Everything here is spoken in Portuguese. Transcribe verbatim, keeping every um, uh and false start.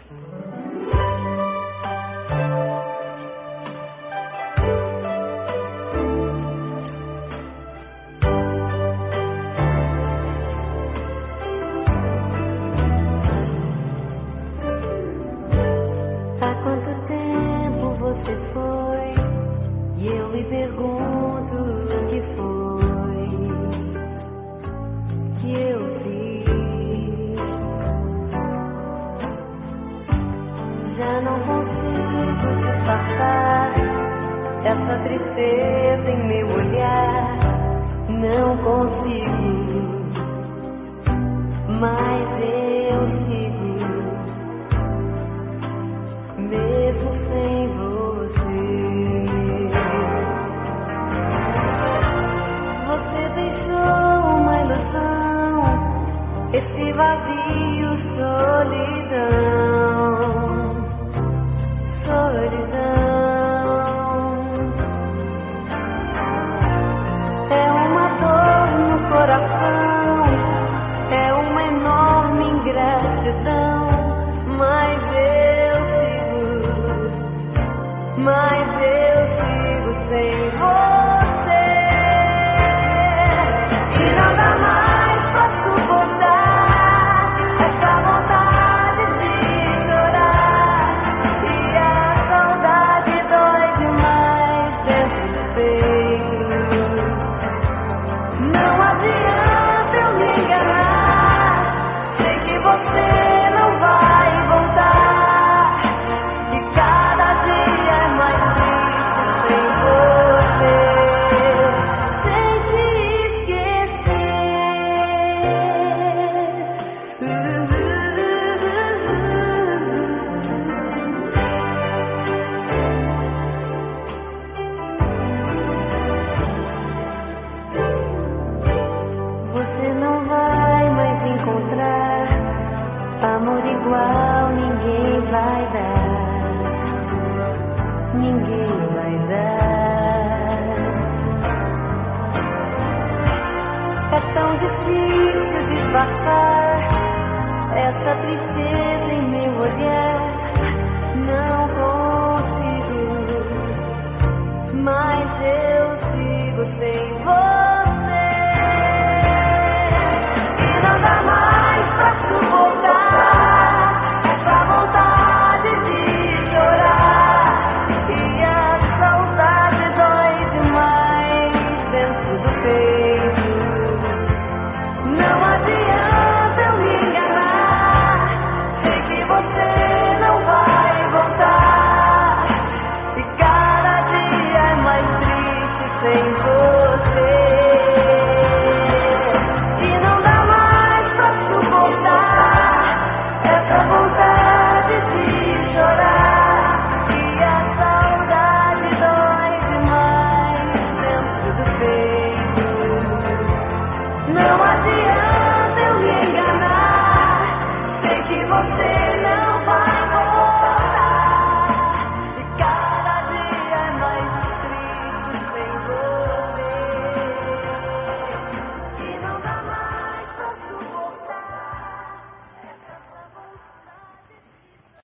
Há quanto tempo você foi? E eu me pergunto o que foi que eu fiz. Já não consigo disfarçar essa tristeza em meu olhar. Não consigo, mas eu sigo. Mesmo sem você, você deixou uma ilusão, esse vazio, solidão, solidão. É uma dor no coração, é uma enorme ingratidão, mas eu Mas eu sigo sem você. E nada mais pra suportar essa vontade de chorar. E a saudade dói demais dentro do peito. Não adianta eu me enganar, sei que você não vai voltar. Você não vai mais encontrar amor igual, ninguém vai dar, ninguém vai dar. É tão difícil disfarçar essa tristeza em meu olhar. Não consigo, mas eu sigo sem você. Nada mais pra suportar essa vontade de chorar. E a saudade dói demais dentro do peito. Não adianta eu me enganar, sei que você não vai voltar. E cada dia é mais triste sem você. Essa vontade de chorar. E a saudade dói demais dentro do peito. Não adianta eu me enganar, sei que você